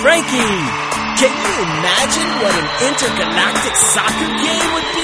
Frankie, can you imagine what an intergalactic soccer game would be?